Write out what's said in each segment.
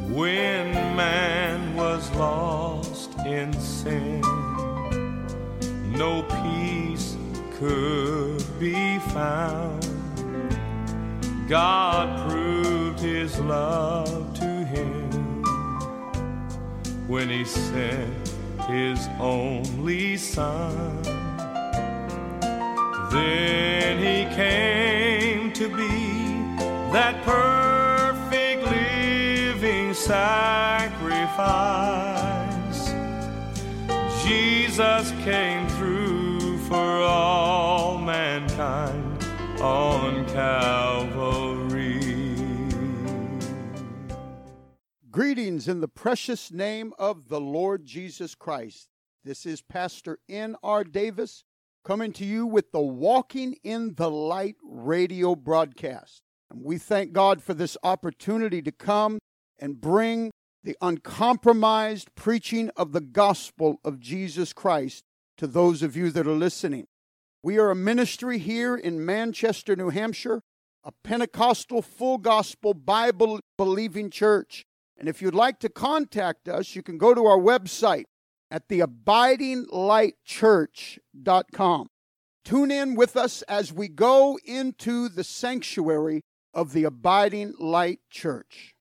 When man was lost in sin, no peace could be found. God proved his love to him when he sent his only Son. Then he came to be that perfect living sacrifice. Jesus came through for all mankind on Calvary. Greetings in the precious name of the Lord Jesus Christ. This is Pastor N.R. Davis coming to you with the Walking in the Light radio broadcast. And we thank God for this opportunity to come and bring the uncompromised preaching of the gospel of Jesus Christ to those of you that are listening. We are a ministry here in Manchester, New Hampshire, a Pentecostal full gospel Bible-believing church. And if you'd like to contact us, you can go to our website at theabidinglightchurch.com. Tune in with us as we go into the sanctuary of the Abiding Light Church.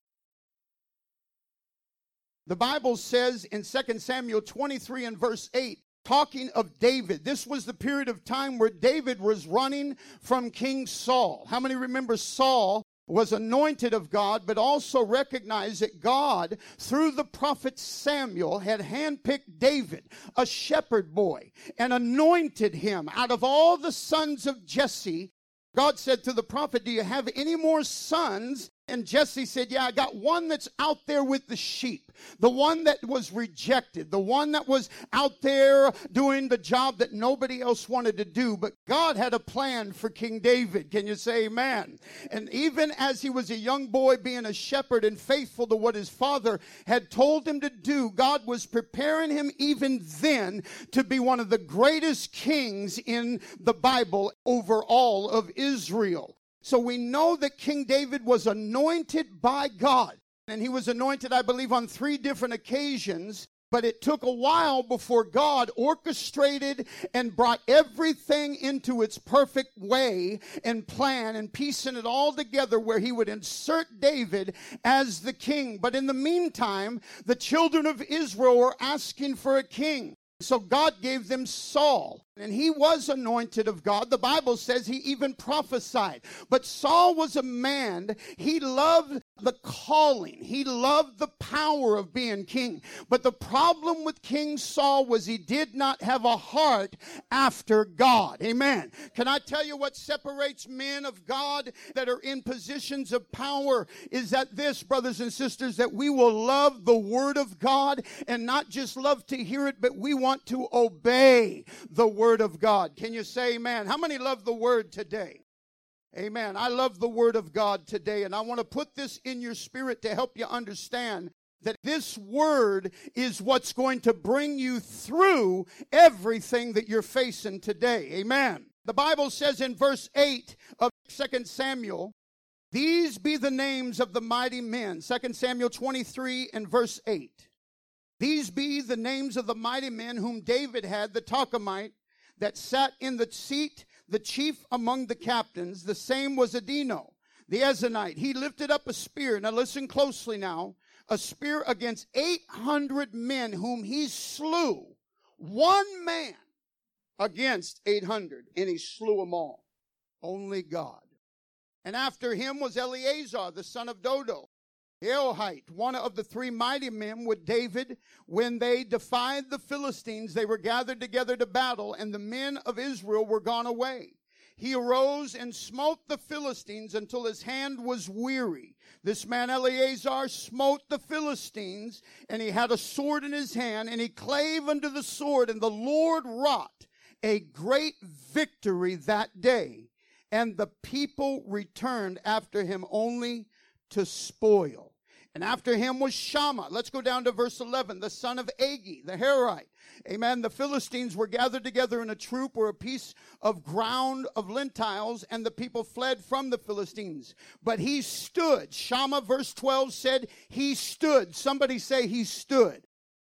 The Bible says in 2 Samuel 23 and verse 8, talking of David, this was the period of time where David was running from King Saul. How many remember Saul was anointed of God, but also recognized that God, through the prophet Samuel, had handpicked David, a shepherd boy, and anointed him out of all the sons of Jesse. God said to the prophet, do you have any more sons? And Jesse said, yeah, I got one that's out there with the sheep, the one that was rejected, the one that was out there doing the job that nobody else wanted to do. But God had a plan for King David. Can you say amen? And even as he was a young boy being a shepherd and faithful to what his father had told him to do, God was preparing him even then to be one of the greatest kings in the Bible over all of Israel. So we know that King David was anointed by God. And he was anointed, I believe, on 3 different occasions. But it took a while before God orchestrated and brought everything into its perfect way and plan and piecing it all together where he would insert David as the king. But in the meantime, the children of Israel were asking for a king. So God gave them Saul, and he was anointed of God. The Bible says he even prophesied. But Saul was a man, he loved the calling. He loved the power of being king. But the problem with King Saul was he did not have a heart after God. Amen. Can I tell you what separates men of God that are in positions of power is that this, brothers and sisters, that we will love the word of God and not just love to hear it, but we want to obey the word of God. Can you say amen? How many love the word today? Amen. I love the word of God today, and I want to put this in your spirit to help you understand that this word is what's going to bring you through everything that you're facing today. Amen. The Bible says in verse 8 of 2 Samuel, these be the names of the mighty men. 2 Samuel 23 and verse 8. These be the names of the mighty men whom David had, the Tachomite, that sat in the seat, the chief among the captains. The same was Adino, the Ezonite. He lifted up a spear. Now listen closely now. A spear against 800 men whom he slew. One man against 800. And he slew them all. Only God. And after him was Eleazar, the son of Dodo. Elohite, one of the 3 mighty men with David. When they defied the Philistines, they were gathered together to battle, and the men of Israel were gone away. He arose and smote the Philistines until his hand was weary. This man Eleazar smote the Philistines, and he had a sword in his hand, and he clave unto the sword, and the Lord wrought a great victory that day. And the people returned after him only to spoil. And after him was Shammah. Let's go down to verse 11. The son of Agi, the Herite. Amen. The Philistines were gathered together in a troop or a piece of ground of lentiles, and the people fled from the Philistines. But he stood. Shammah, verse 12, said he stood. Somebody say he stood.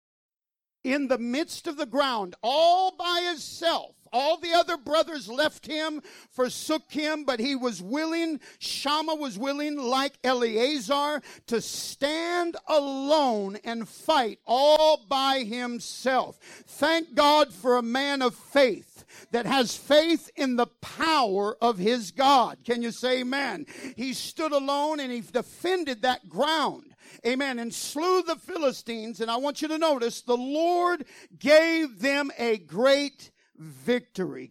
In the midst of the ground, all by himself. All the other brothers left him, forsook him, but he was willing, Shammah was willing, like Eleazar, to stand alone and fight all by himself. Thank God for a man of faith that has faith in the power of his God. Can you say amen? He stood alone and he defended that ground. Amen. And slew the Philistines. And I want you to notice the Lord gave them a great victory.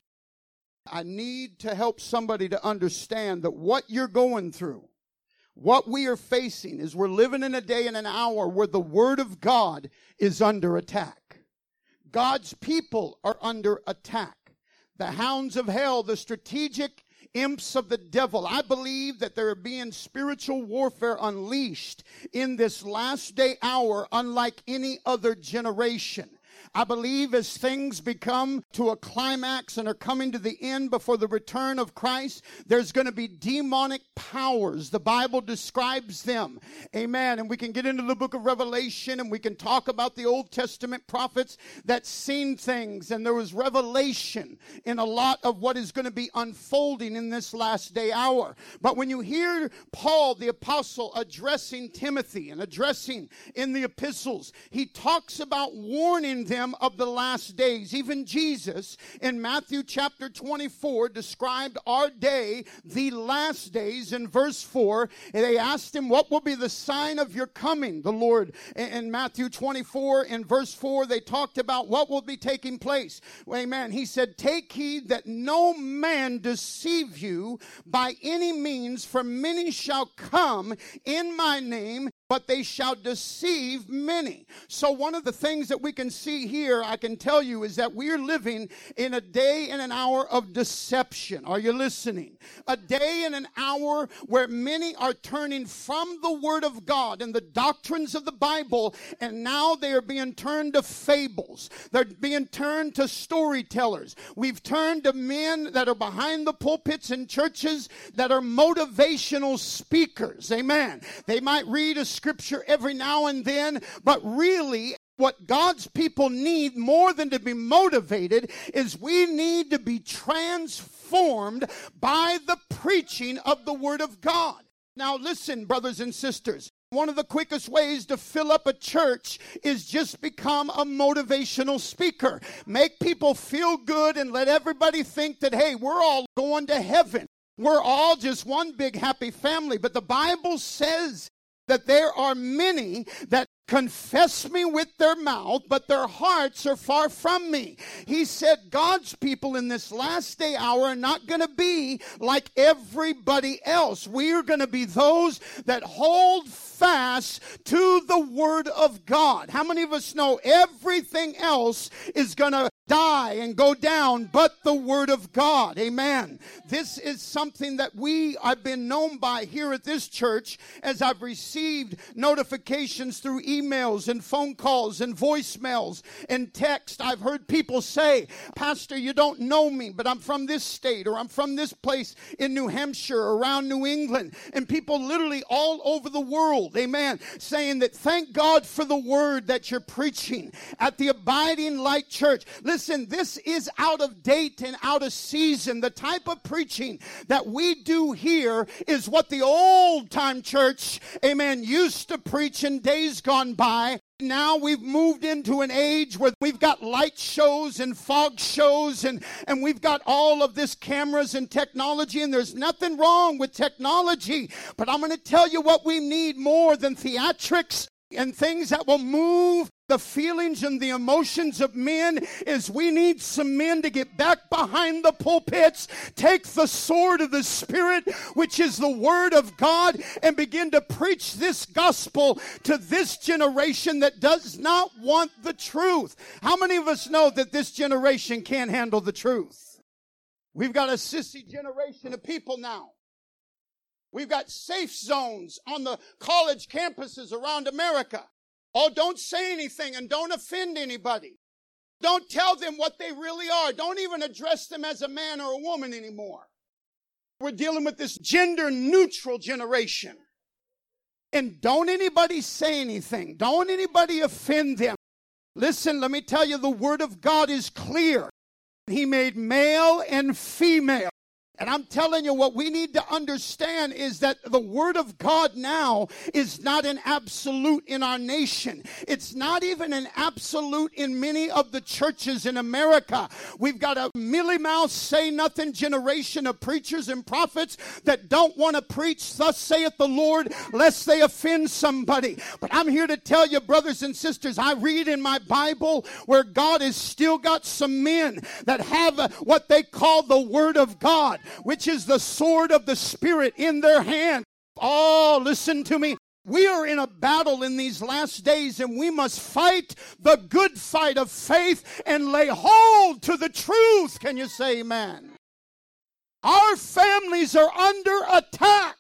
I need to help somebody to understand that what you're going through, what we are facing, is we're living in a day and an hour where the Word of God is under attack. God's people are under attack. The hounds of hell, the strategic imps of the devil. I believe that there are being spiritual warfare unleashed in this last day hour unlike any other generation. I believe as things become to a climax and are coming to the end before the return of Christ, there's going to be demonic powers. The Bible describes them. Amen. And we can get into the book of Revelation and we can talk about the Old Testament prophets that seen things. And there was revelation in a lot of what is going to be unfolding in this last day hour. But when you hear Paul, the apostle, addressing Timothy and addressing in the epistles, he talks about warning them of the last days. Even Jesus in Matthew chapter 24 described our day, the last days, in verse 4. And they asked him, what will be the sign of your coming? The Lord in Matthew 24 in verse 4, they talked about what will be taking place. Amen. He said, take heed that no man deceive you by any means, for many shall come in my name, but they shall deceive many. So one of the things that we can see here, I can tell you, is that we're living in a day and an hour of deception. Are you listening? A day and an hour where many are turning from the Word of God and the doctrines of the Bible, and now they are being turned to fables. They're being turned to storytellers. We've turned to men that are behind the pulpits in churches that are motivational speakers. Amen. They might read a scripture every now and then, but really what God's people need more than to be motivated is we need to be transformed by the preaching of the Word of God. Now listen, brothers and sisters. One of the quickest ways to fill up a church is just become a motivational speaker. Make people feel good and let everybody think that, hey, we're all going to heaven. We're all just one big happy family. But the Bible says that there are many that confess me with their mouth, but their hearts are far from me. He said God's people in this last day hour are not going to be like everybody else. We are going to be those that hold fast to the Word of God. How many of us know everything else is going to die and go down but the Word of God? Amen. This is something that I've been known by here at this church, as I've received notifications through emails and phone calls and voicemails and text. I've heard people say, Pastor, you don't know me, but I'm from this state, or I'm from this place in New Hampshire, around New England. And people literally all over the world, amen, saying that thank God for the word that you're preaching at the Abiding Light Church. Listen, this is out of date and out of season. The type of preaching that we do here is what the old time church, amen, used to preach in days gone by. Now we've moved into an age where we've got light shows and fog shows and we've got all of this cameras and technology, and there's nothing wrong with technology. But I'm going to tell you what we need more than theatrics and things that will move the feelings and the emotions of men is we need some men to get back behind the pulpits, take the sword of the Spirit, which is the Word of God, and begin to preach this gospel to this generation that does not want the truth. How many of us know that this generation can't handle the truth? We've got a sissy generation of people now. We've got safe zones on the college campuses around America. Oh, don't say anything and don't offend anybody. Don't tell them what they really are. Don't even address them as a man or a woman anymore. We're dealing with this gender-neutral generation. And don't anybody say anything. Don't anybody offend them. Listen, let me tell you, the Word of God is clear. He made male and female. And I'm telling you, what we need to understand is that the Word of God now is not an absolute in our nation. It's not even an absolute in many of the churches in America. We've got a mealy-mouthed, say-nothing generation of preachers and prophets that don't want to preach, thus saith the Lord, lest they offend somebody. But I'm here to tell you, brothers and sisters, I read in my Bible where God has still got some men that have what they call the Word of God, which is the sword of the Spirit in their hand. Oh, listen to me. We are in a battle in these last days, and we must fight the good fight of faith and lay hold to the truth. Can you say amen? Our families are under attack.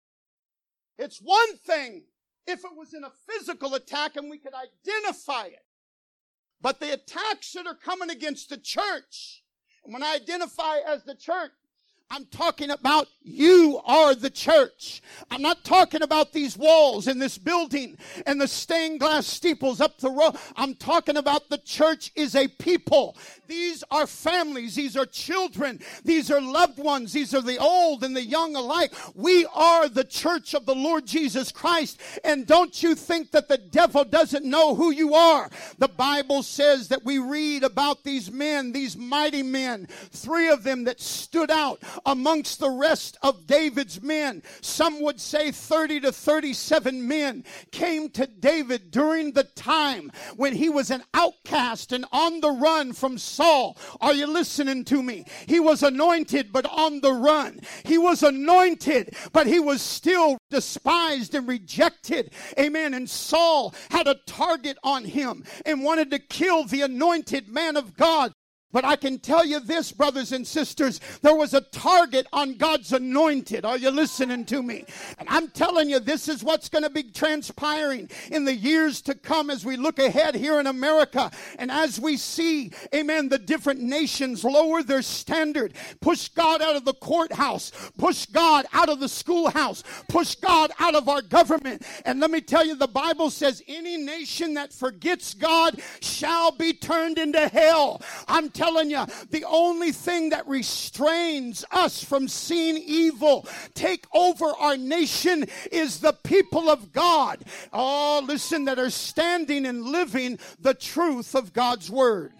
It's one thing if it was in a physical attack and we could identify it. But the attacks that are coming against the church, and when I identify as the church, I'm talking about you are the church. I'm not talking about these walls in this building and the stained glass steeples up the road. I'm talking about the church is a people. These are families. These are children. These are loved ones. These are the old and the young alike. We are the church of the Lord Jesus Christ. And don't you think that the devil doesn't know who you are? The Bible says that we read about these men, these mighty men, 3 of them that stood out amongst the rest of David's men. Some would say 30 to 37 men came to David during the time when he was an outcast and on the run from Saul. Are you listening to me? He was anointed but on the run. He was anointed but he was still despised and rejected. Amen. And Saul had a target on him and wanted to kill the anointed man of God. But I can tell you this, brothers and sisters, there was a target on God's anointed. Are you listening to me? And I'm telling you, this is what's going to be transpiring in the years to come as we look ahead here in America. And as we see, amen, the different nations lower their standard, push God out of the courthouse, push God out of the schoolhouse, push God out of our government. And let me tell you, the Bible says any nation that forgets God shall be turned into hell. I'm telling you, the only thing that restrains us from seeing evil take over our nation is the people of God. Oh, listen, that are standing and living the truth of God's word.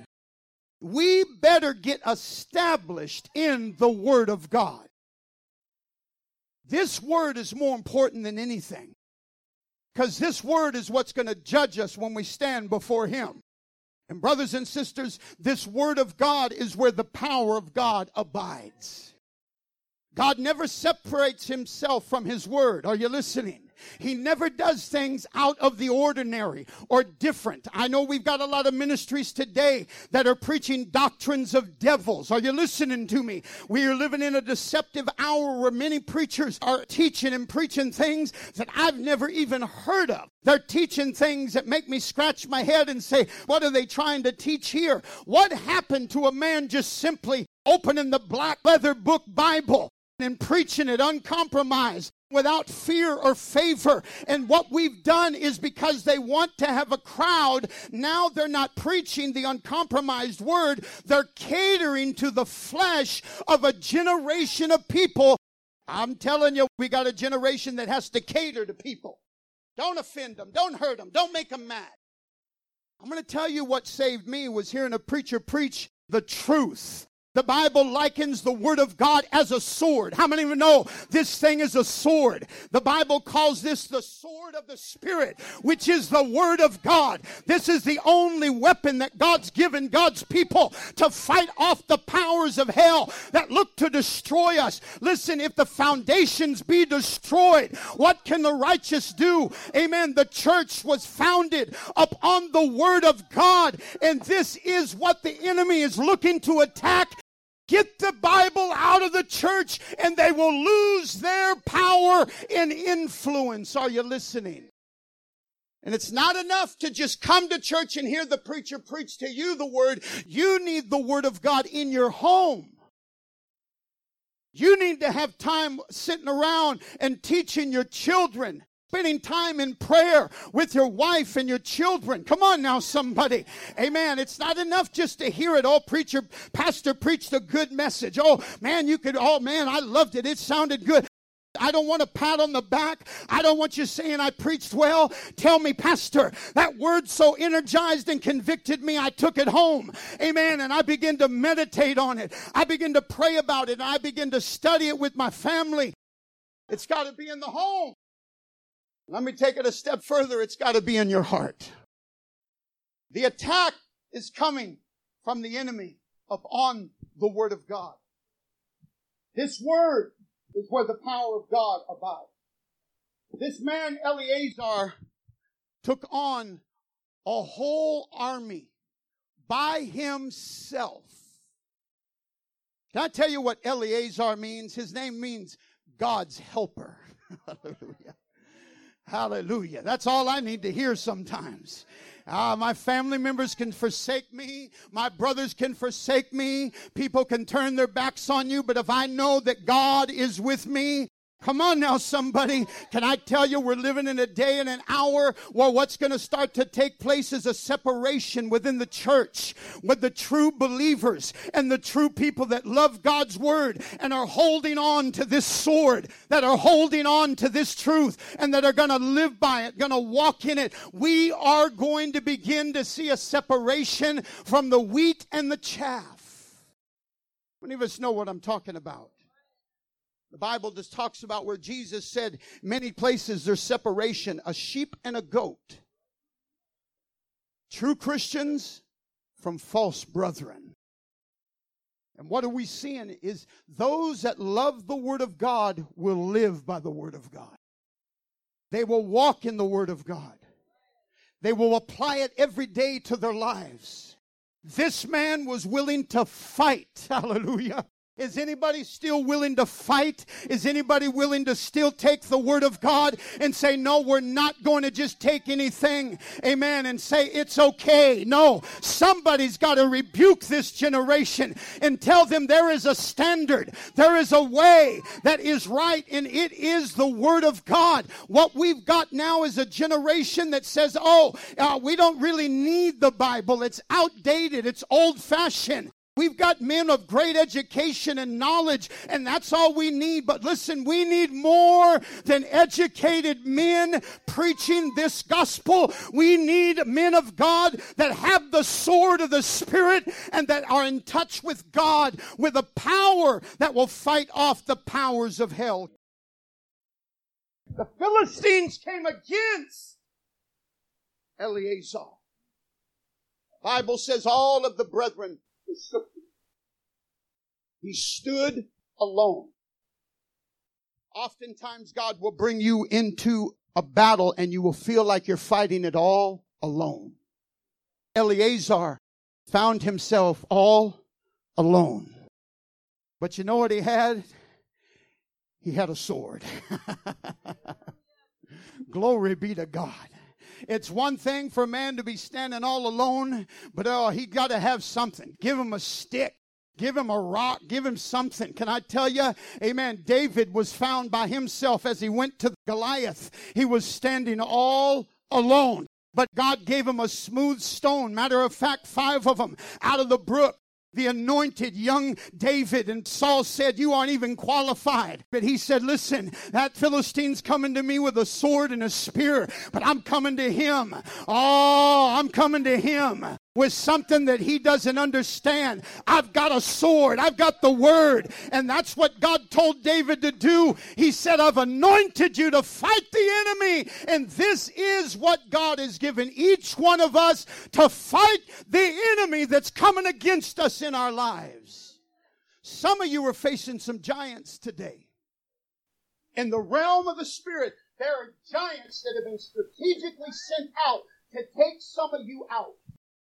We better get established in the Word of God. This word is more important than anything, because this word is what's going to judge us when we stand before Him. And brothers and sisters, this Word of God is where the power of God abides. God never separates Himself from His Word. Are you listening? He never does things out of the ordinary or different. I know we've got a lot of ministries today that are preaching doctrines of devils. Are you listening to me? We are living in a deceptive hour where many preachers are teaching and preaching things that I've never even heard of. They're teaching things that make me scratch my head and say, what are they trying to teach here? What happened to a man just simply opening the black leather book Bible and preaching it uncompromised, without fear or favor? And what we've done is, because they want to have a crowd, now they're not preaching the uncompromised word. They're catering to the flesh of a generation of people. I'm telling you, we got a generation that has to cater to people. Don't offend them. Don't hurt them. Don't make them mad. I'm going to tell you what saved me was hearing a preacher preach the truth. The Bible likens the Word of God as a sword. How many of you know this thing is a sword? The Bible calls this the sword of the Spirit, which is the Word of God. This is the only weapon that God's given God's people to fight off the powers of hell that look to destroy us. Listen, if the foundations be destroyed, what can the righteous do? Amen. The church was founded upon the Word of God, and this is what the enemy is looking to attack Get the Bible out of the church and they will lose their power and influence. Are you listening? And it's not enough to just come to church and hear the preacher preach to you the word. You need the word of God in your home. You need to have time sitting around and teaching your children, spending time in prayer with your wife and your children. Come on now, somebody. Amen. It's not enough just to hear it. Oh, pastor preached a good message. Oh, man, I loved it. It sounded good. I don't want a pat on the back. I don't want you saying I preached well. Tell me, pastor, that word so energized and convicted me, I took it home. Amen. And I began to meditate on it. I began to pray about it. And I began to study it with my family. It's got to be in the home. Let me take it a step further. It's got to be in your heart. The attack is coming from the enemy upon the word of God. This word is where the power of God abides. This man, Eleazar, took on a whole army by himself. Can I tell you what Eleazar means? His name means God's helper. Hallelujah. Hallelujah. That's all I need to hear sometimes. My family members can forsake me. My brothers can forsake me. People can turn their backs on you. But if I know that God is with me, come on now, somebody. Can I tell you, we're living in a day and an hour where what's going to start to take place is a separation within the church with the true believers and the true people that love God's word and are holding on to this sword, that are holding on to this truth and that are going to live by it, going to walk in it. We are going to begin to see a separation from the wheat and the chaff. Many of us know what I'm talking about. The Bible just talks about where Jesus said many places there's separation, a sheep and a goat. True Christians from false brethren. And what are we seeing is those that love the Word of God will live by the Word of God. They will walk in the Word of God. They will apply it every day to their lives. This man was willing to fight. Hallelujah. Is anybody still willing to fight? Is anybody willing to still take the word of God and say, no, we're not going to just take anything, amen, and say it's okay? No, somebody's got to rebuke this generation and tell them there is a standard. There is a way that is right, and it is the word of God. What we've got now is a generation that says, we don't really need the Bible. It's outdated. It's old-fashioned. We've got men of great education and knowledge, and that's all we need. But listen, we need more than educated men preaching this gospel. We need men of God that have the sword of the Spirit and that are in touch with God with a power that will fight off the powers of hell. The Philistines came against Eleazar. The Bible says all of the brethren, he stood alone. Oftentimes God will bring you into a battle and you will feel like you're fighting it all alone. Eleazar found himself all alone. But you know what he had? He had a sword. Glory be to God. It's one thing for a man to be standing all alone, but he got to have something. Give him a stick. Give him a rock. Give him something. Can I tell you, amen, David was found by himself as he went to Goliath. He was standing all alone. But God gave him a smooth stone. Matter of fact, 5 of them out of the brook. The anointed young David, and Saul said, you aren't even qualified. But he said, listen, that Philistine's coming to me with a sword and a spear, but I'm coming to him. I'm coming to him with something that he doesn't understand. I've got a sword. I've got the word. And that's what God told David to do. He said, I've anointed you to fight the enemy. And this is what God has given each one of us to fight the enemy that's coming against us in our lives. Some of you are facing some giants today. In the realm of the Spirit, there are giants that have been strategically sent out to take some of you out.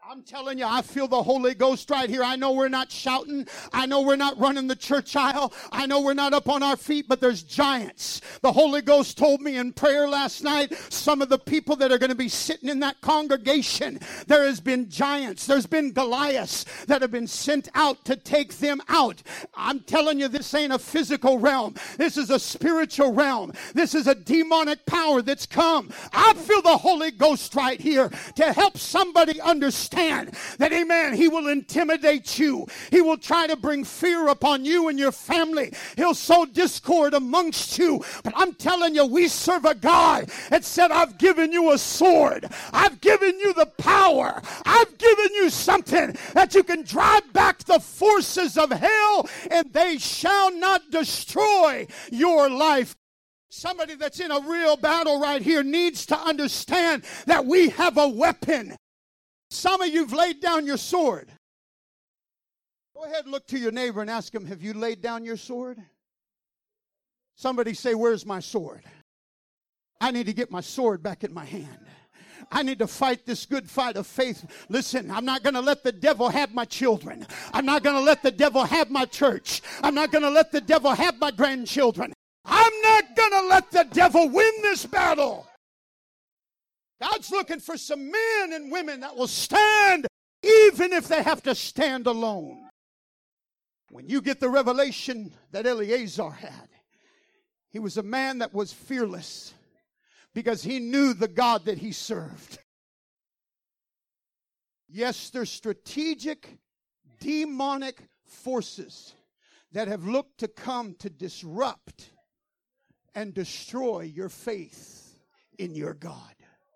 I'm telling you, I feel the Holy Ghost right here. I know we're not shouting. I know we're not running the church aisle. I know we're not up on our feet, but there's giants. The Holy Ghost told me in prayer last night, some of the people that are going to be sitting in that congregation, there has been giants. There's been Goliaths that have been sent out to take them out. I'm telling you, this ain't a physical realm. This is a spiritual realm. This is a demonic power that's come. I feel the Holy Ghost right here to help somebody understand that, amen, he will intimidate you. He will try to bring fear upon you and your family. He'll sow discord amongst you. But I'm telling you, we serve a God that said, I've given you a sword. I've given you the power. I've given you something that you can drive back the forces of hell, and they shall not destroy your life. Somebody that's in a real battle right here needs to understand that we have a weapon. Some of you've laid down your sword. Go ahead and look to your neighbor and ask him, have you laid down your sword? Somebody say, where's my sword? I need to get my sword back in my hand. I need to fight this good fight of faith. Listen, I'm not going to let the devil have my children. I'm not going to let the devil have my church. I'm not going to let the devil have my grandchildren. I'm not going to let the devil win this battle. God's looking for some men and women that will stand even if they have to stand alone. When you get the revelation that Eleazar had, he was a man that was fearless because he knew the God that he served. Yes, there's strategic, demonic forces that have looked to come to disrupt and destroy your faith in your God.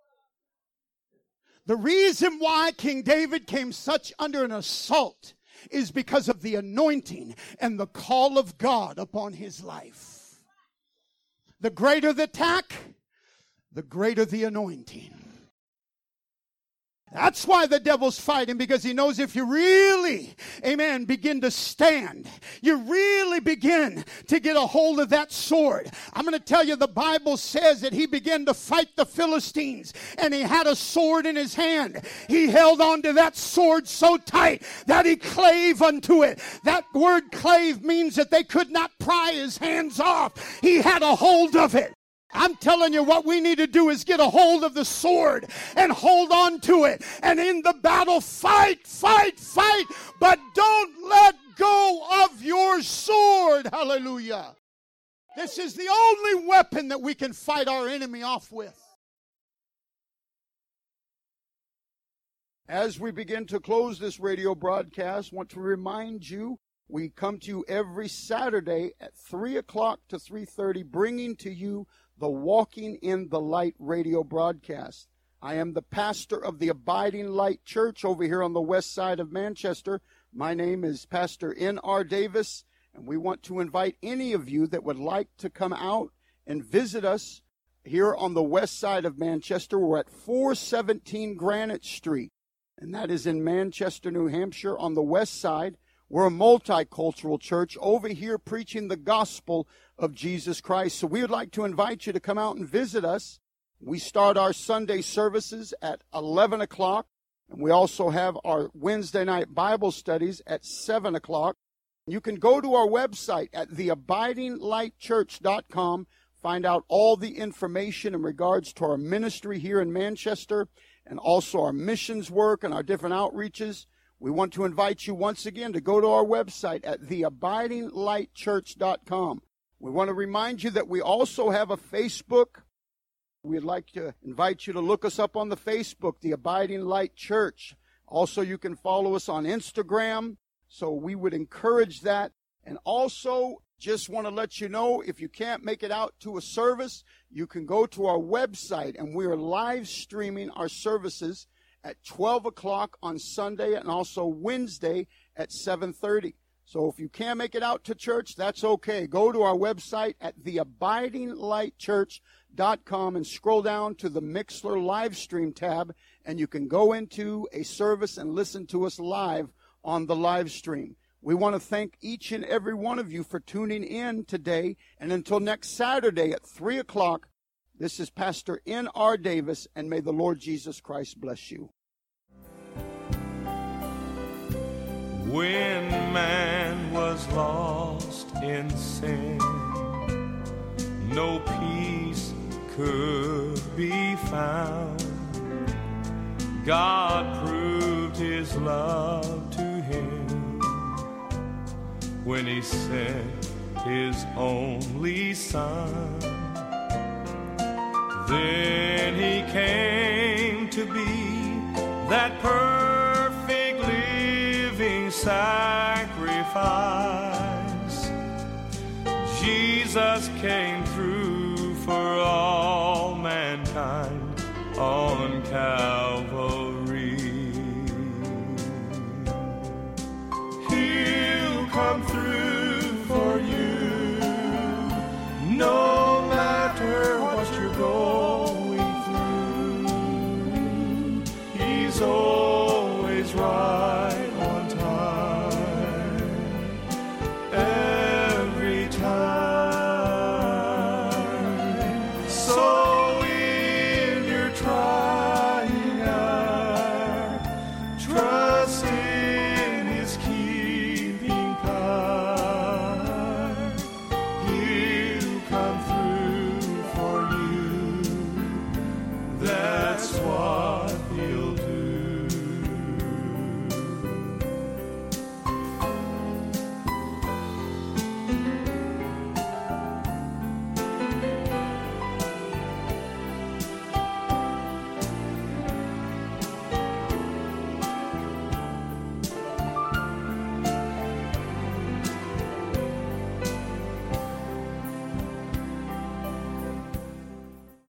The reason why King David came such under an assault is because of the anointing and the call of God upon his life. The greater the attack, the greater the anointing. That's why the devil's fighting, because he knows if you really, amen, begin to stand, you really begin to get a hold of that sword. I'm going to tell you, the Bible says that he began to fight the Philistines, and he had a sword in his hand. He held on to that sword so tight that he clave unto it. That word clave means that they could not pry his hands off. He had a hold of it. I'm telling you, what we need to do is get a hold of the sword and hold on to it. And in the battle, fight, fight, fight. But don't let go of your sword. Hallelujah. This is the only weapon that we can fight our enemy off with. As we begin to close this radio broadcast, I want to remind you, we come to you every Saturday at 3 o'clock to 3:30, bringing to you the Walking in the Light radio broadcast. I am the pastor of the Abiding Light Church over here on the west side of Manchester. My name is Pastor N.R. Davis, and we want to invite any of you that would like to come out and visit us here on the west side of Manchester. We're at 417 Granite Street, and that is in Manchester, New Hampshire on the west side. We're a multicultural church over here preaching the gospel of Jesus Christ. So we would like to invite you to come out and visit us. We start our Sunday services at 11 o'clock, and we also have our Wednesday night Bible studies at 7 o'clock. You can go to our website at theabidinglightchurch.com, find out all the information in regards to our ministry here in Manchester and also our missions work and our different outreaches. We want to invite you once again to go to our website at theabidinglightchurch.com. We want to remind you that we also have a Facebook. We'd like to invite you to look us up on the Facebook, The Abiding Light Church. Also, you can follow us on Instagram, so we would encourage that. And also, just want to let you know, if you can't make it out to a service, you can go to our website, and we are live streaming our services at 12 o'clock on Sunday and also Wednesday at 7:30. So if you can't make it out to church, that's okay. Go to our website at theabidinglightchurch.com and scroll down to the Mixler live stream tab, and you can go into a service and listen to us live on the live stream. We want to thank each and every one of you for tuning in today. And until next Saturday at 3 o'clock, this is Pastor N.R. Davis, and may the Lord Jesus Christ bless you. when man was lost in sin. No peace could be found. God proved his love to him when he sent his only Son. Then he came to be that perfect living sacrifice. Jesus came